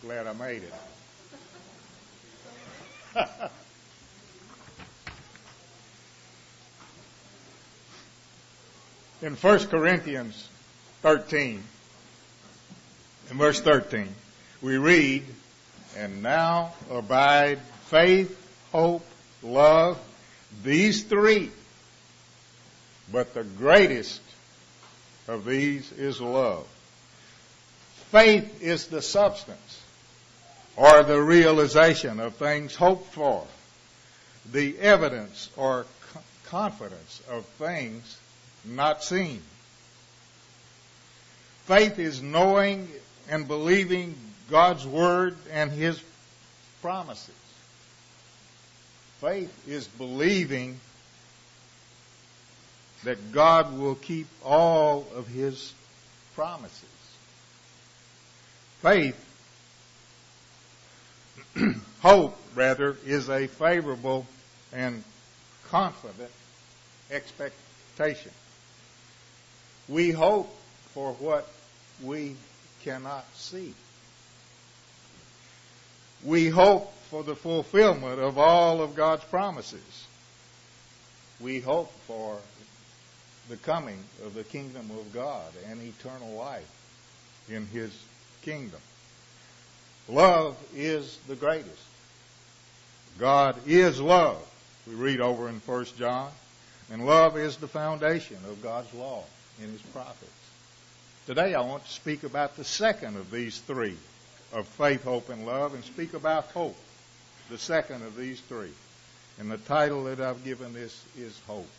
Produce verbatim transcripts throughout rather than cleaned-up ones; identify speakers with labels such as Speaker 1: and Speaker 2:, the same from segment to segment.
Speaker 1: glad I made it. In First Corinthians thirteen, in verse thirteen, we read, "And now abide faith, hope, love, these three, but the greatest of these is love." Faith is the substance or the realization of things hoped for, the evidence or confidence of things not seen. Faith is knowing and believing God's word and his promises. Faith is believing that God will keep all of his promises. Faith, hope rather, is a favorable and confident expectation. We hope for what we cannot see. We hope for the fulfillment of all of God's promises. We hope for the coming of the kingdom of God and eternal life in his kingdom. Love is the greatest. God is love. We read over in First John. And love is the foundation of God's law and his prophets. Today I want to speak about the second of these three, of faith, hope, and love, and speak about hope, the second of these three. And the title that I've given this is Hope.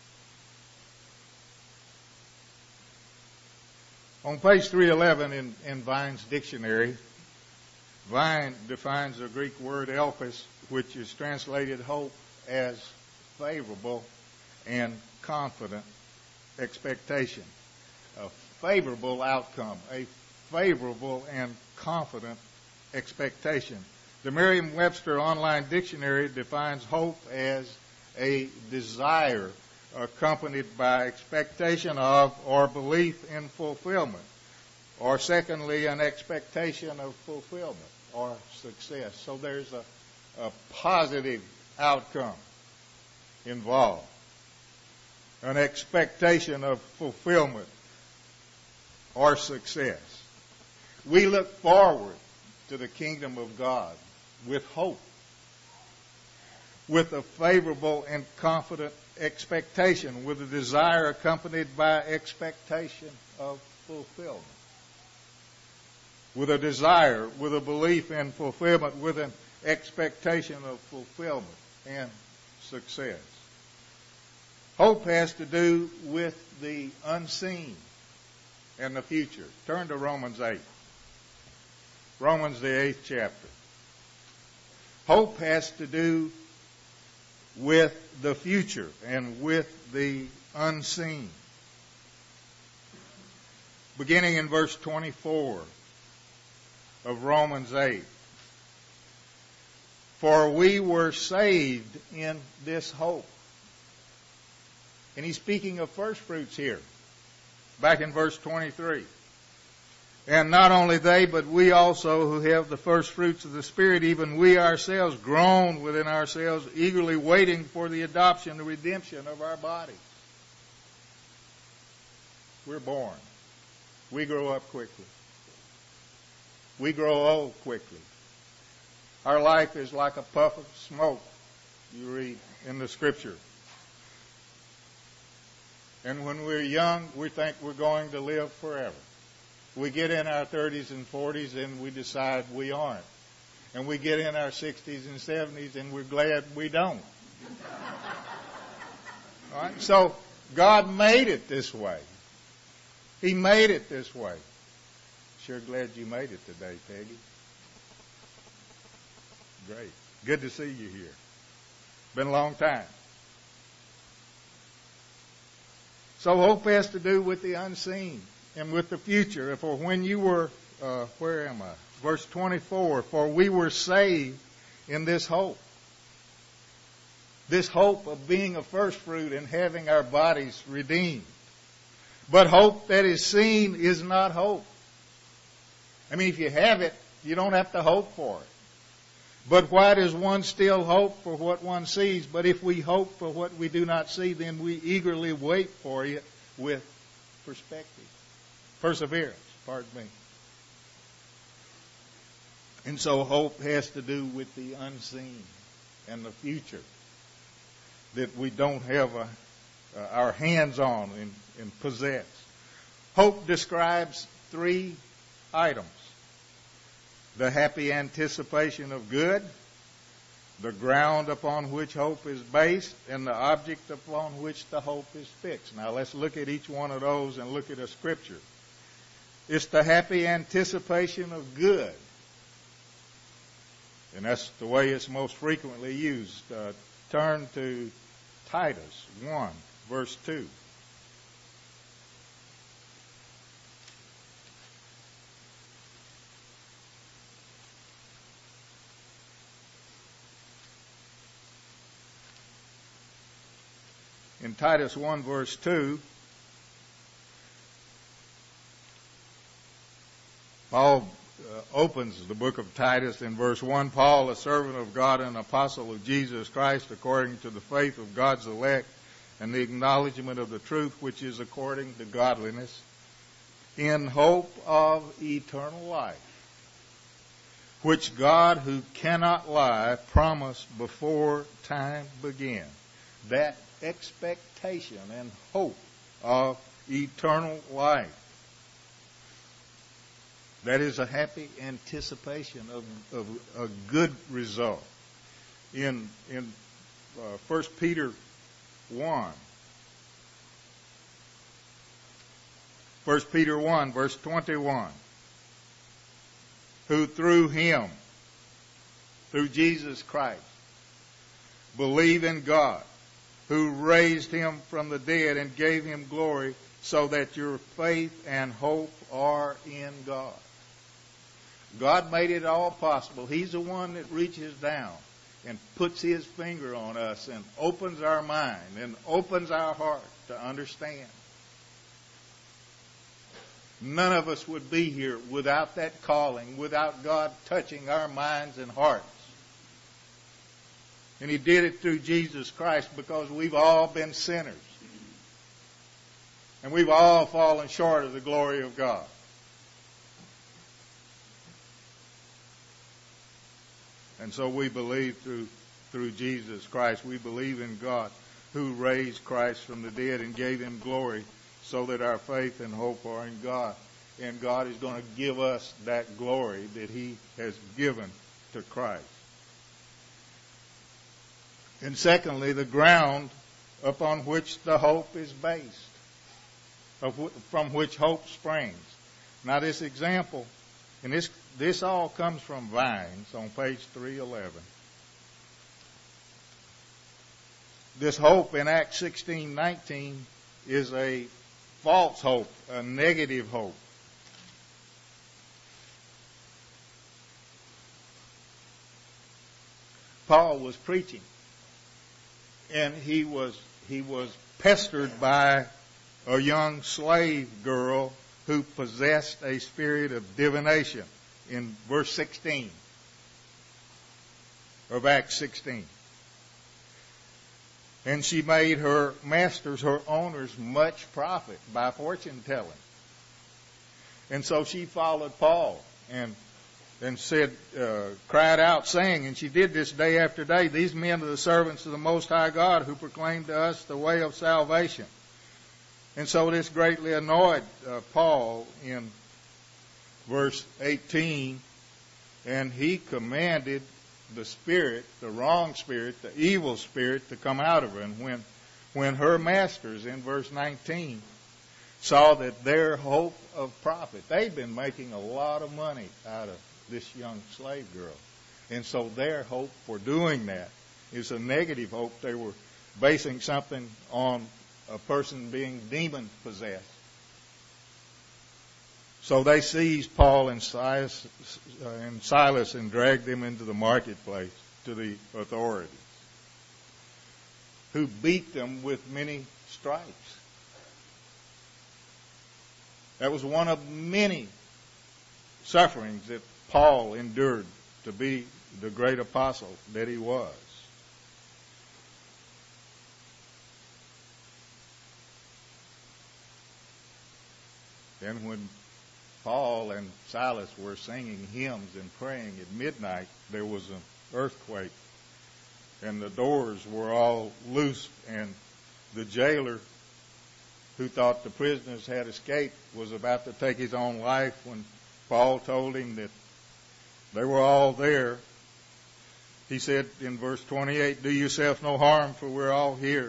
Speaker 1: On page three eleven in, in Vine's dictionary, Vine defines the Greek word elpis, which is translated hope, as favorable and confident expectation. A favorable outcome, a favorable and confident expectation. The Merriam-Webster Online Dictionary defines hope as a desire accompanied by expectation of or belief in fulfillment. Or secondly, an expectation of fulfillment or success. So there's a, a positive outcome involved. An expectation of fulfillment or success. We look forward to the kingdom of God with hope, with a favorable and confident expectation, with a desire accompanied by expectation of fulfillment. With a desire, with a belief in fulfillment, with an expectation of fulfillment and success. Hope has to do with the unseen and the future. Turn to Romans eight. Romans, the eighth chapter. Hope has to do with the future and with the unseen. Beginning in verse twenty-four of Romans eight. For we were saved in this hope. And he's speaking of first fruits here, back in verse twenty-three. And not only they, but we also who have the first fruits of the Spirit, even we ourselves groan within ourselves, eagerly waiting for the adoption, the redemption of our bodies. We're born. We grow up quickly. We grow old quickly. Our life is like a puff of smoke, you read in the Scripture. And when we're young, we think we're going to live forever. We get in our thirties and forties and we decide we aren't. And we get in our sixties and seventies and we're glad we don't. All right? So God made it this way. He made it this way. Sure glad you made it today, Peggy. Great. Good to see you here. Been a long time. So hope has to do with the unseen and with the future. For when you were, uh, where am I? Verse twenty-four, for we were saved in this hope. This hope of being a first fruit and having our bodies redeemed. But hope that is seen is not hope. I mean, if you have it, You don't have to hope for it. But why does one still hope for what one sees? But if we hope for what we do not see, then we eagerly wait for it with perspective. Perseverance, pardon me. And so hope has to do with the unseen and the future that we don't have a, uh, our hands on and, and possess. Hope describes three items: the happy anticipation of good, the ground upon which hope is based, and the object upon which the hope is fixed. Now let's look at each one of those and look at a scripture. It's the happy anticipation of good. And that's the way it's most frequently used. Uh, turn to Titus one, verse two. In Titus one, verse two, Paul uh, opens the book of Titus in verse one. Paul, a servant of God and apostle of Jesus Christ, according to the faith of God's elect and the acknowledgement of the truth which is according to godliness, in hope of eternal life, which God, who cannot lie, promised before time began. That expectation and hope of eternal life. That is a happy anticipation of, of a good result. In in uh, First Peter one, First Peter one, verse twenty-one, who through him, through Jesus Christ, believe in God, who raised him from the dead and gave him glory, so that your faith and hope are in God. God made it all possible. He's the one that reaches down and puts his finger on us and opens our mind and opens our heart to understand. None of us would be here without that calling, without God touching our minds and hearts. And he did it through Jesus Christ, because we've all been sinners. And we've all fallen short of the glory of God. And so we believe through through Jesus Christ. We believe in God, who raised Christ from the dead and gave him glory, so that our faith and hope are in God. And God is going to give us that glory that he has given to Christ. And secondly, the ground upon which the hope is based, of wh- from which hope springs. Now this example, and this this all comes from Vines on page three eleven. This hope in Acts sixteen nineteen is a false hope, a negative hope. Paul was preaching, and he was he was pestered by a young slave girl who possessed a spirit of divination in verse sixteen of Acts sixteen. And she made her masters, her owners, much profit by fortune telling. And so she followed Paul and and said, uh, cried out, saying, and she did this day after day, these men are the servants of the Most High God, who proclaim to us the way of salvation. And so this greatly annoyed uh, Paul in verse eighteen, and he commanded the spirit, the wrong spirit, the evil spirit, to come out of her. And when, when her masters, in verse nineteen, saw that their hope of profit, they'd been making a lot of money out of this young slave girl. And so their hope for doing that is a negative hope. They were basing something on a person being demon possessed. So they seized Paul and Silas, uh, and Silas and dragged them into the marketplace to the authorities, who beat them with many stripes. That was one of many sufferings that Paul endured to be the great apostle that he was. Then when Paul and Silas were singing hymns and praying at midnight, there was an earthquake, and the doors were all loose, and the jailer, who thought the prisoners had escaped, was about to take his own life when Paul told him that they were all there. He said in verse twenty-eight, "Do yourself no harm, for we're all here."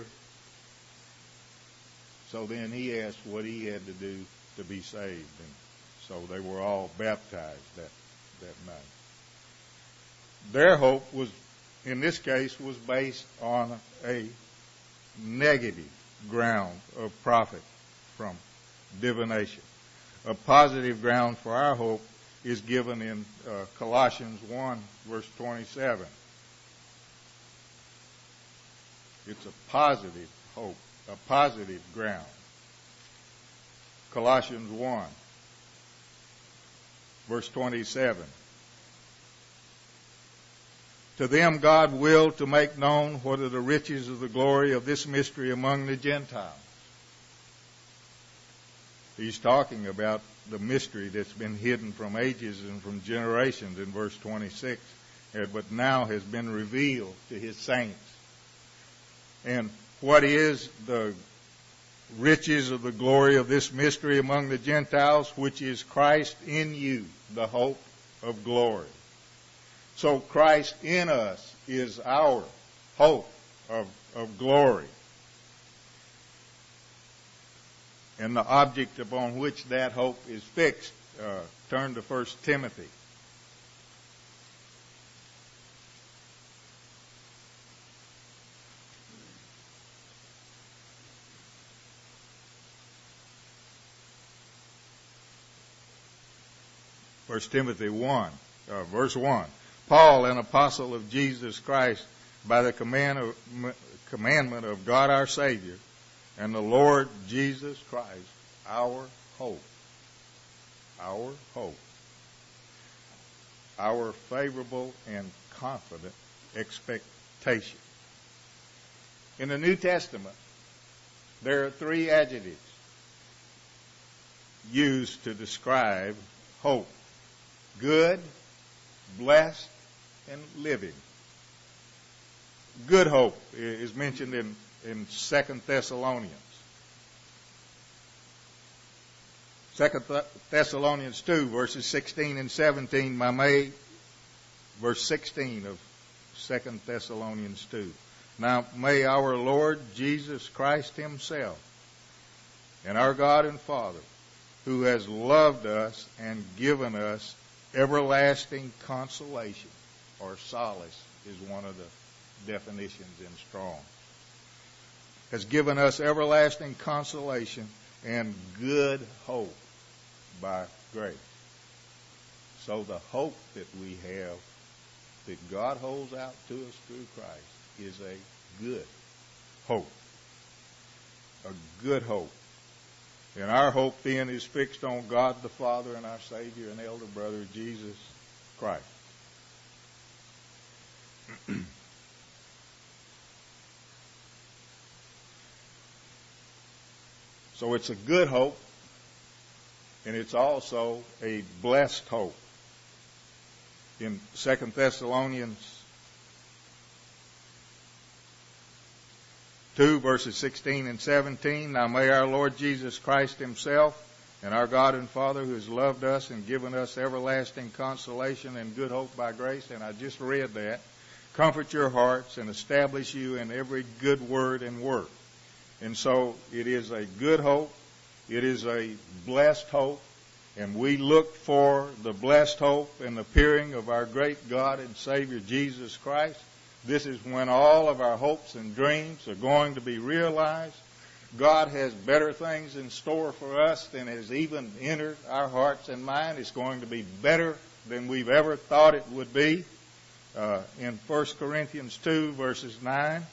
Speaker 1: So then he asked what he had to do to be saved, and so they were all baptized that, that night. Their hope was, in this case, was based on a negative ground of profit from divination. A positive ground for our hope is given in uh, Colossians one, verse twenty-seven. It's a positive hope, a positive ground. Colossians one, verse twenty-seven. To them God willed to make known what are the riches of the glory of this mystery among the Gentiles. He's talking about the mystery that's been hidden from ages and from generations in verse twenty-six, but now has been revealed to his saints. And what is the riches of the glory of this mystery among the Gentiles, which is Christ in you, the hope of glory. So Christ in us is our hope of, of glory. And the object upon which that hope is fixed, uh, turn to First Timothy. First Timothy one, uh, verse one. Paul, an apostle of Jesus Christ, by the command of, commandment of God our Savior, and the Lord Jesus Christ, our hope. Our hope. Our favorable and confident expectation. In the New Testament, there are three adjectives used to describe hope. Good, blessed, and living. Good hope is mentioned in, in Second Thessalonians. Second Thessalonians two, verses sixteen and seventeen, my May, verse sixteen of Second Thessalonians two. Now may our Lord Jesus Christ himself and our God and Father, who has loved us and given us everlasting consolation, or solace is one of the definitions in Strong, has given us everlasting consolation and good hope by grace. So the hope that we have, that God holds out to us through Christ, is a good hope. A good hope. And our hope then is fixed on God the Father and our Savior and elder brother Jesus Christ. So it's a good hope, and it's also a blessed hope. In Second Thessalonians two, verses sixteen and seventeen, now may our Lord Jesus Christ himself and our God and Father, who has loved us and given us everlasting consolation and good hope by grace, and I just read that, comfort your hearts and establish you in every good word and work. And so it is a good hope, it is a blessed hope, and we look for the blessed hope and the appearing of our great God and Savior Jesus Christ. This is when all of our hopes and dreams are going to be realized. God has better things in store for us than has even entered our hearts and mind. It's going to be better than we've ever thought it would be. Uh, in First Corinthians two, verses nine.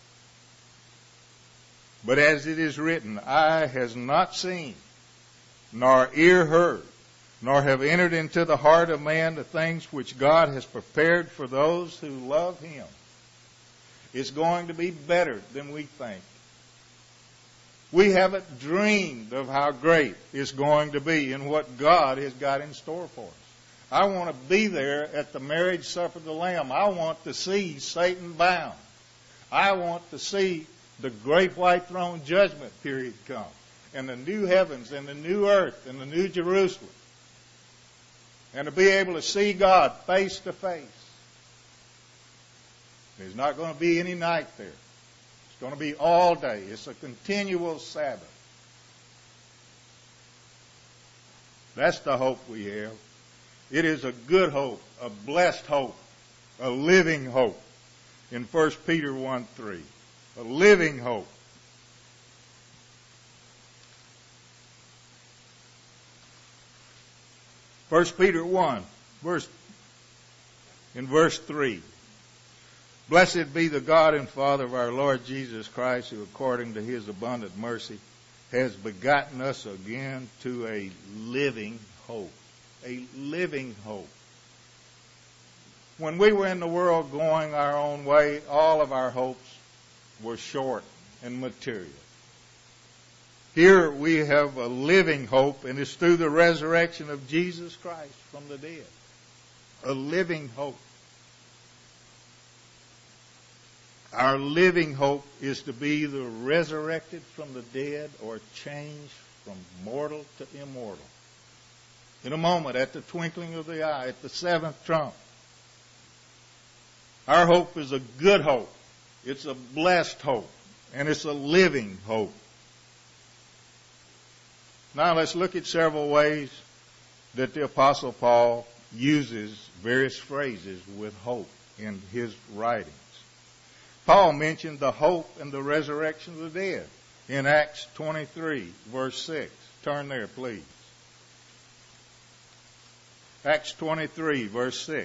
Speaker 1: But as it is written, eye has not seen, nor ear heard, nor have entered into the heart of man the things which God has prepared for those who love Him. It's going to be better than we think. We haven't dreamed of how great it's going to be and what God has got in store for us. I want to be there at the marriage supper of the Lamb. I want to see Satan bound. I want to see the great white throne judgment period come, and the new heavens and the new earth and the new Jerusalem, and to be able to see God face to face. There's not going to be any night there. It's going to be all day. It's a continual Sabbath. That's the hope we have. It is a good hope, a blessed hope, a living hope. In First Peter one three, a living hope. First Peter one, verse in verse three. Blessed be the God and Father of our Lord Jesus Christ, who according to His abundant mercy has begotten us again to a living hope. A living hope. When we were in the world going our own way, all of our hopes were short and material. Here we have a living hope, and it's through the resurrection of Jesus Christ from the dead. A living hope. Our living hope is to be either resurrected from the dead or changed from mortal to immortal. In a moment, at the twinkling of the eye, at the seventh trump. Our hope is a good hope. It's a blessed hope. And it's a living hope. Now let's look at several ways that the Apostle Paul uses various phrases with hope in his writings. Paul mentioned the hope and the resurrection of the dead in Acts twenty-three, verse six. Turn there, please. Acts twenty-three, verse six.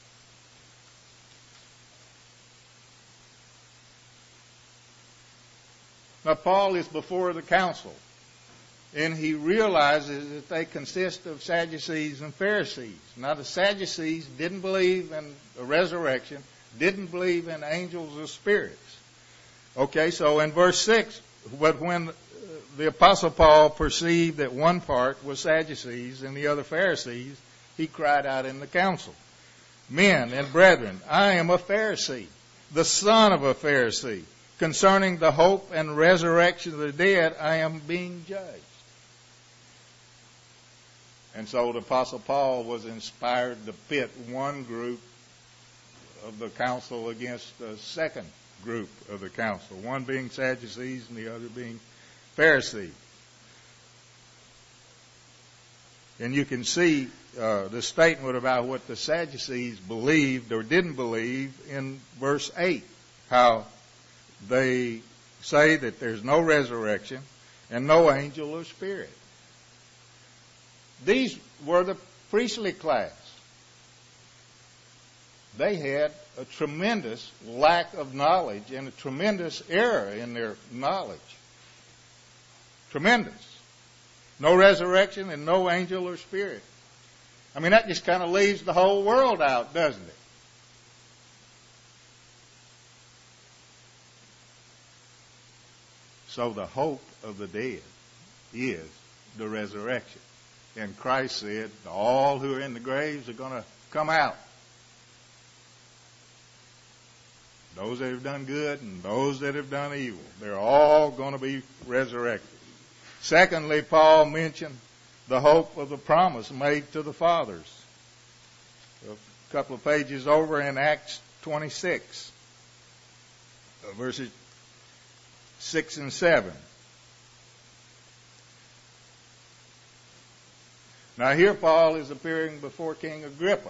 Speaker 1: Now, Paul is before the council, and he realizes that they consist of Sadducees and Pharisees. Now, the Sadducees didn't believe in the resurrection, didn't believe in angels or spirits. Okay, so in verse six, but when the Apostle Paul perceived that one part was Sadducees and the other Pharisees, he cried out in the council, Men and brethren, I am a Pharisee, the son of a Pharisee. Concerning the hope and resurrection of the dead, I am being judged. And so the Apostle Paul was inspired to pit one group of the council against the second group of the council, one being Sadducees and the other being Pharisees. And you can see uh, the statement about what the Sadducees believed or didn't believe in verse eight, how they say that there's no resurrection and no angel or spirit. These were the priestly class. They had a tremendous lack of knowledge and a tremendous error in their knowledge. Tremendous. No resurrection and no angel or spirit. I mean, that just kind of leaves the whole world out, doesn't it? So the hope of the dead is the resurrection. And Christ said, all who are in the graves are going to come out. Those that have done good and those that have done evil. They're all going to be resurrected. Secondly, Paul mentioned the hope of the promise made to the fathers. A couple of pages over in Acts twenty-six, verses six and seven. Now here Paul is appearing before King Agrippa.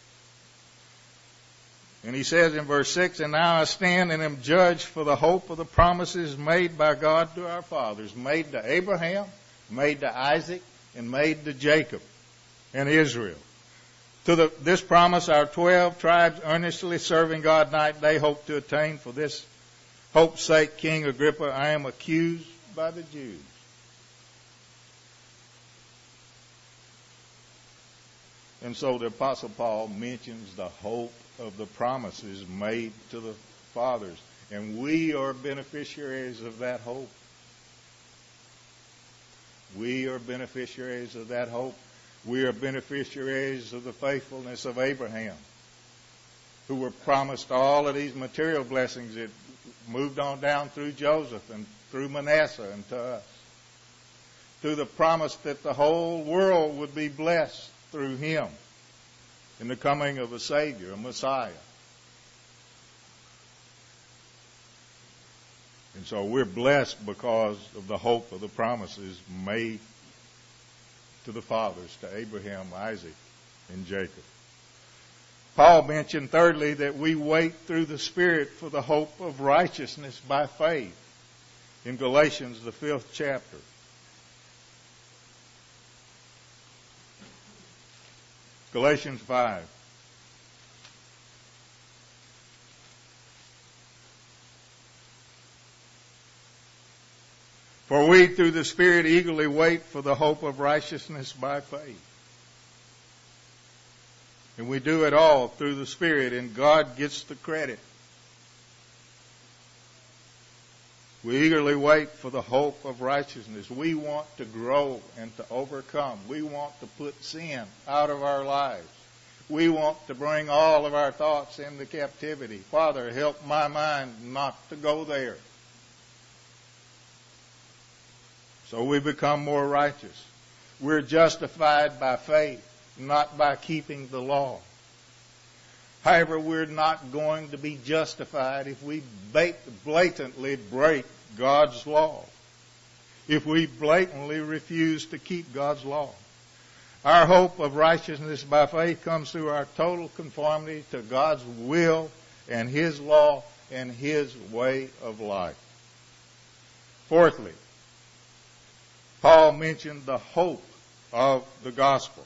Speaker 1: And he says in verse six, And now I stand and am judged for the hope of the promises made by God to our fathers, made to Abraham, made to Isaac, and made to Jacob and Israel. To the, this promise our twelve tribes earnestly serving God night and day hope to attain. For this hope's sake, King Agrippa, I am accused by the Jews. And so the Apostle Paul mentions the hope of the promises made to the fathers. And we are beneficiaries of that hope. We are beneficiaries of that hope. We are beneficiaries of the faithfulness of Abraham, who were promised all of these material blessings that moved on down through Joseph and through Manasseh and to us. Through the promise that the whole world would be blessed through him in the coming of a Savior, a Messiah. And so we're blessed because of the hope of the promises made to the fathers, to Abraham, Isaac, and Jacob. Paul mentioned, thirdly, that we wait through the Spirit for the hope of righteousness by faith in Galatians, the fifth chapter. Galatians five. For we through the Spirit eagerly wait for the hope of righteousness by faith. And we do it all through the Spirit, and God gets the credit. We eagerly wait for the hope of righteousness. We want to grow and to overcome. We want to put sin out of our lives. We want to bring all of our thoughts into captivity. Father, help my mind not to go there. So we become more righteous. We're justified by faith, not by keeping the law. However, we're not going to be justified if we blatantly break God's law, if we blatantly refuse to keep God's law. Our hope of righteousness by faith comes through our total conformity to God's will and His law and His way of life. Fourthly, Paul mentioned the hope of the gospel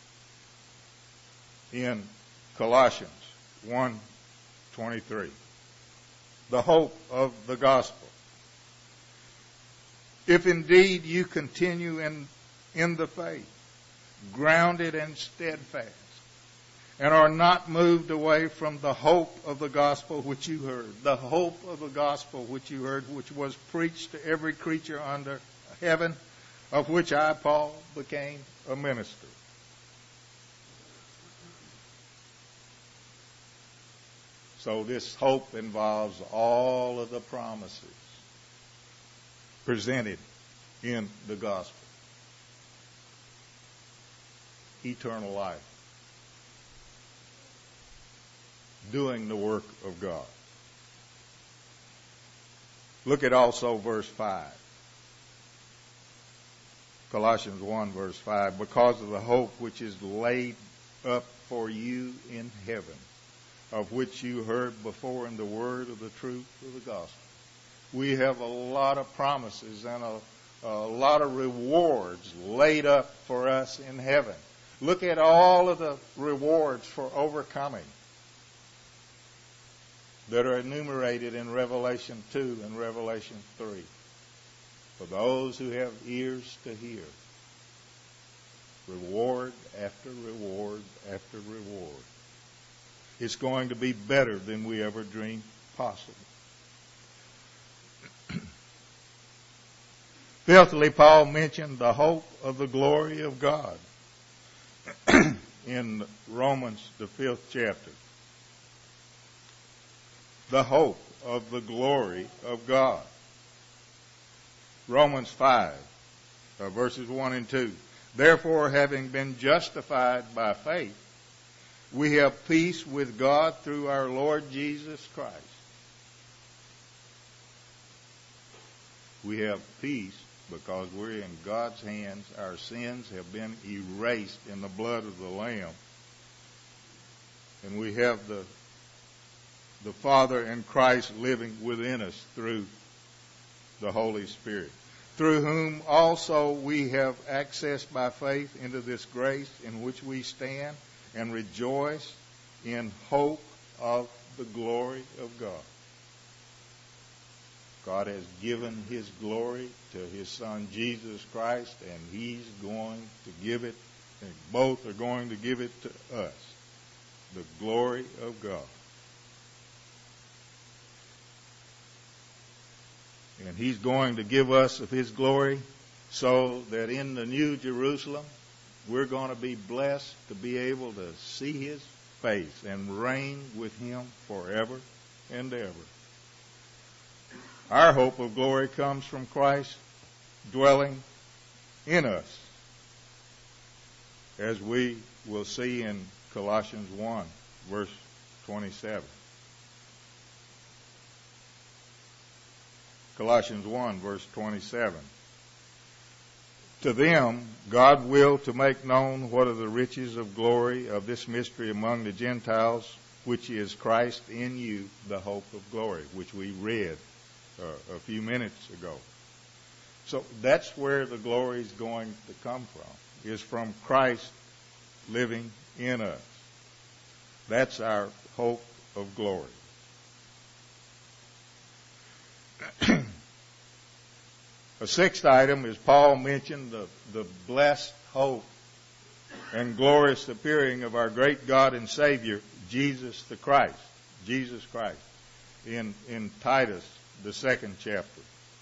Speaker 1: in Colossians one twenty-three. The hope of the gospel. If indeed you continue in, in the faith, grounded and steadfast, and are not moved away from the hope of the gospel which you heard, the hope of the gospel which you heard, which was preached to every creature under heaven, of which I, Paul, became a minister. So this hope involves all of the promises presented in the gospel. Eternal life. Doing the work of God. Look at also verse five. Colossians one verse five. Because of the hope which is laid up for you in heaven, of which you heard before in the word of the truth of the gospel. We have a lot of promises and a, a lot of rewards laid up for us in heaven. Look at all of the rewards for overcoming that are enumerated in Revelation two and Revelation three. For those who have ears to hear. Reward after reward after reward. It's going to be better than we ever dreamed possible. Fifthly, Paul mentioned the hope of the glory of God in Romans, the fifth chapter. The hope of the glory of God. Romans five, uh, verses one and two. Therefore, having been justified by faith, we have peace with God through our Lord Jesus Christ. We have peace because we're in God's hands. Our sins have been erased in the blood of the Lamb. And we have the, the Father and Christ living within us through the Holy Spirit, through whom also we have access by faith into this grace in which we stand and rejoice in hope of the glory of God. God has given His glory to His Son Jesus Christ, and He's going to give it And both are going to give it to us, the glory of God. And He's going to give us of His glory so that in the New Jerusalem, we're going to be blessed to be able to see His face and reign with Him forever and ever. Our hope of glory comes from Christ dwelling in us, as we will see in Colossians one, verse twenty-seven. Colossians one, verse twenty-seven. To them God willed to make known what are the riches of glory of this mystery among the Gentiles, which is Christ in you, the hope of glory, which we read uh, a few minutes ago. So that's where the glory is going to come from, is from Christ living in us. That's our hope of glory. A sixth item is Paul mentioned the, the blessed hope and glorious appearing of our great God and Savior, Jesus the Christ. Jesus Christ. In, in Titus, the second chapter.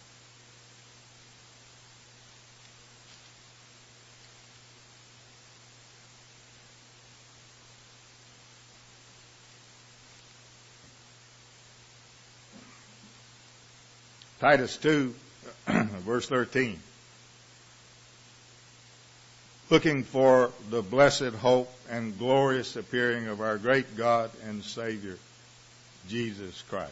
Speaker 1: Titus two, verse thirteen. Looking for the blessed hope and glorious appearing of our great God and Savior, Jesus Christ.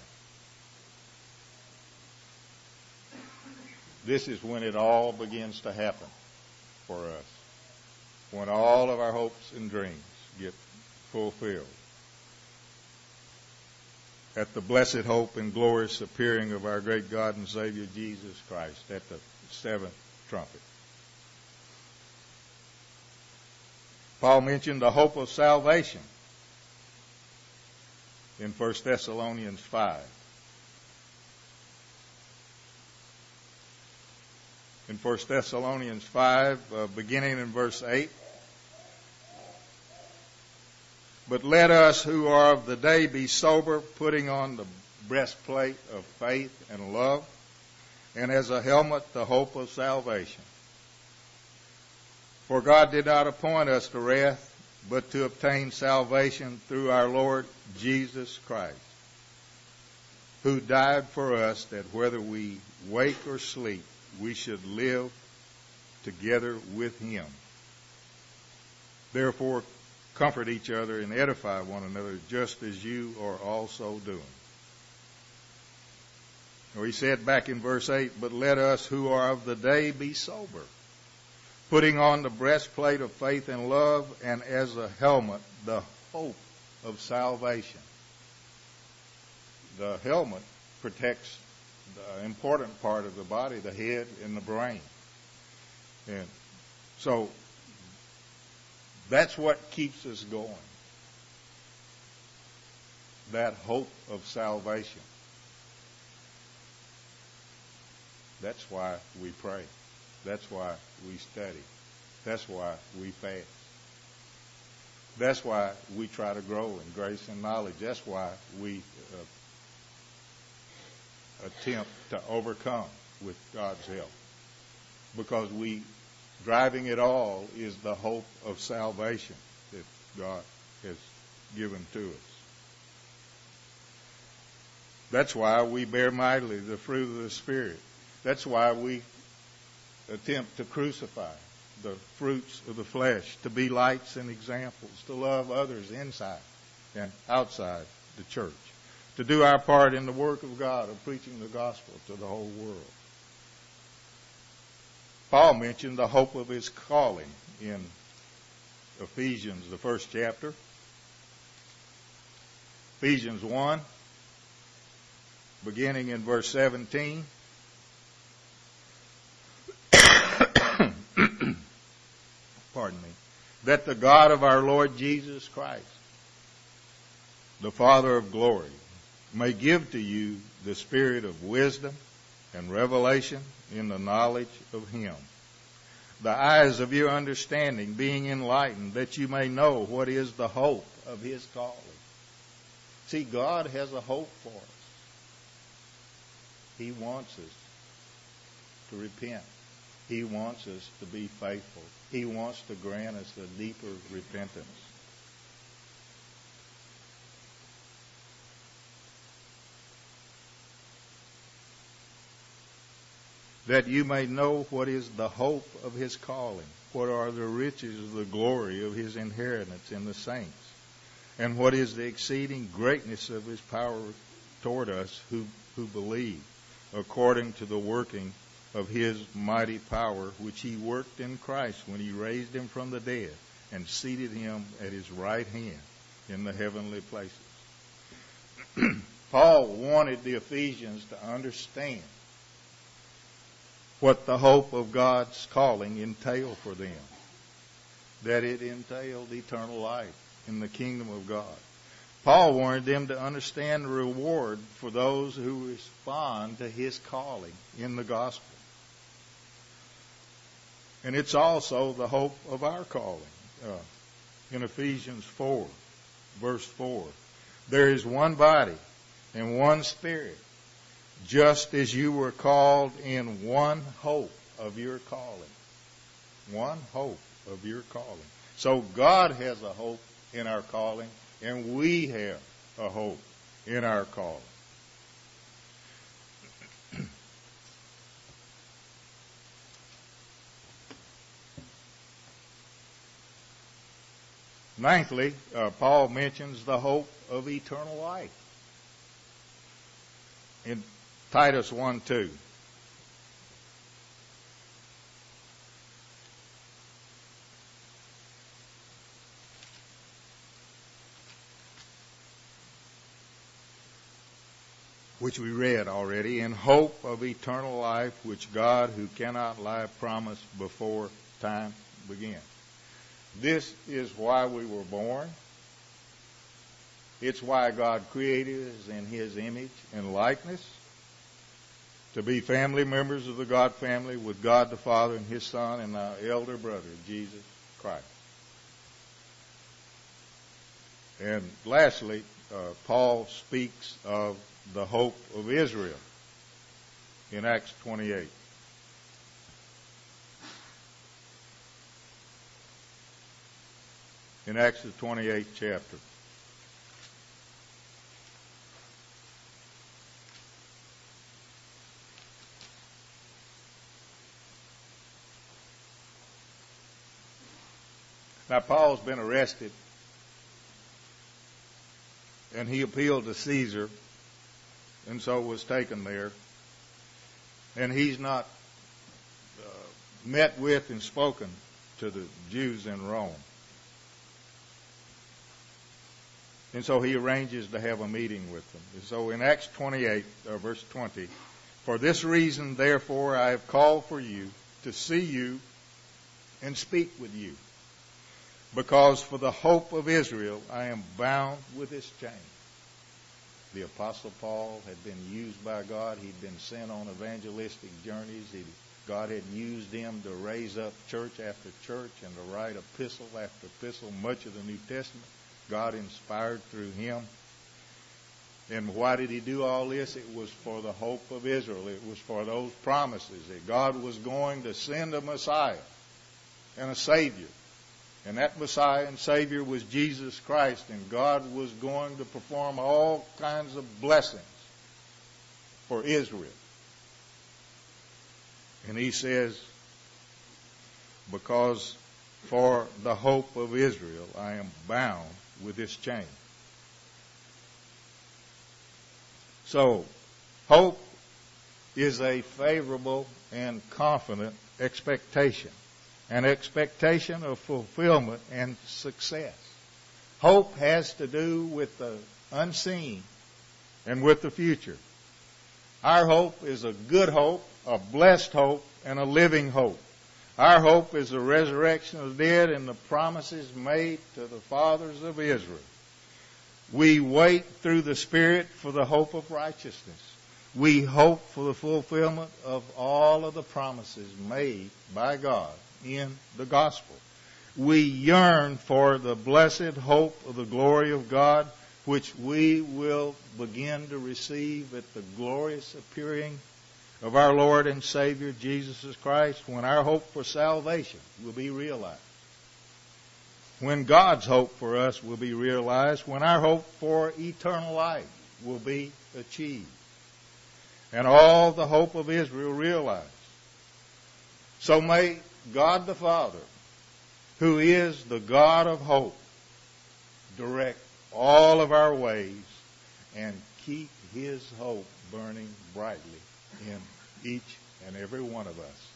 Speaker 1: This is when it all begins to happen for us. When all of our hopes and dreams get fulfilled. At the blessed hope and glorious appearing of our great God and Savior Jesus Christ at the seventh trumpet. Paul mentioned the hope of salvation in First Thessalonians five. In First Thessalonians five, uh, beginning in verse eight. But let us who are of the day be sober, putting on the breastplate of faith and love, and as a helmet the hope of salvation. For God did not appoint us to wrath, but to obtain salvation through our Lord Jesus Christ, who died for us, that whether we wake or sleep, we should live together with Him. Therefore, comfort each other and edify one another, just as you are also doing. Or he said back in verse eight, but let us who are of the day be sober, putting on the breastplate of faith and love, and as a helmet, the hope of salvation. The helmet protects the important part of the body, the head and the brain. And so that's what keeps us going. That hope of salvation. That's why we pray. That's why we study. That's why we fast. That's why we try to grow in grace and knowledge. That's why we uh, attempt to overcome with God's help. Because we driving it all is the hope of salvation that God has given to us. That's why we bear mightily the fruit of the Spirit. That's why we attempt to crucify the fruits of the flesh, to be lights and examples, to love others inside and outside the church, to do our part in the work of God of preaching the gospel to the whole world. Paul mentioned the hope of his calling in Ephesians, the first chapter. Ephesians one, beginning in verse seventeen. Pardon me. That the God of our Lord Jesus Christ, the Father of glory, may give to you the spirit of wisdom and revelation in the knowledge of Him, the eyes of your understanding being enlightened, that you may know what is the hope of his calling. See, God has a hope for us. He wants us to repent. He wants us to be faithful. He wants to grant us a deeper repentance. That you may know what is the hope of his calling, what are the riches of the glory of his inheritance in the saints, and what is the exceeding greatness of his power toward us who, who believe, according to the working of his mighty power, which he worked in Christ when he raised him from the dead and seated him at his right hand in the heavenly places. Paul wanted the Ephesians to understand what the hope of God's calling entailed for them. That it entailed eternal life in the kingdom of God. Paul wanted them to understand the reward for those who respond to his calling in the gospel. And it's also the hope of our calling. Uh, in Ephesians four, verse four, there is one body and one Spirit, just as you were called in one hope of your calling. One hope of your calling. So God has a hope in our calling, and we have a hope in our calling. Ninthly, uh, Paul mentions the hope of eternal life. In Titus one two. Which we read already, in hope of eternal life, which God, who cannot lie, promised before time began. This is why we were born. It's why God created us in his image and likeness, to be family members of the God family with God the Father and his Son and our elder brother, Jesus Christ. And lastly, uh, Paul speaks of the hope of Israel in Acts twenty-eight. In Acts the twenty-eighth chapter. Now, Paul's been arrested, and he appealed to Caesar, and so was taken there. And he's not uh, met with and spoken to the Jews in Rome. And so he arranges to have a meeting with them. And so in Acts twenty-eight, uh, verse twenty, for this reason, therefore, I have called for you to see you and speak with you. Because for the hope of Israel, I am bound with this chain. The Apostle Paul had been used by God. He'd been sent on evangelistic journeys. He, God had used him to raise up church after church and to write epistle after epistle, much of the New Testament. God inspired through him. And why did he do all this? It was for the hope of Israel. It was for those promises that God was going to send a Messiah and a Savior. And that Messiah and Savior was Jesus Christ. And God was going to perform all kinds of blessings for Israel. And he says, because for the hope of Israel, I am bound with this chain. So, hope is a favorable and confident expectation. An expectation of fulfillment and success. Hope has to do with the unseen and with the future. Our hope is a good hope, a blessed hope, and a living hope. Our hope is the resurrection of the dead and the promises made to the fathers of Israel. We wait through the Spirit for the hope of righteousness. We hope for the fulfillment of all of the promises made by God in the gospel. We yearn for the blessed hope of the glory of God, which we will begin to receive at the glorious appearing of our Lord and Savior Jesus Christ, when our hope for salvation will be realized. When God's hope for us will be realized, when our hope for eternal life will be achieved, and all the hope of Israel realized. So may God the Father, who is the God of hope, direct all of our ways and keep His hope burning brightly in each and every one of us.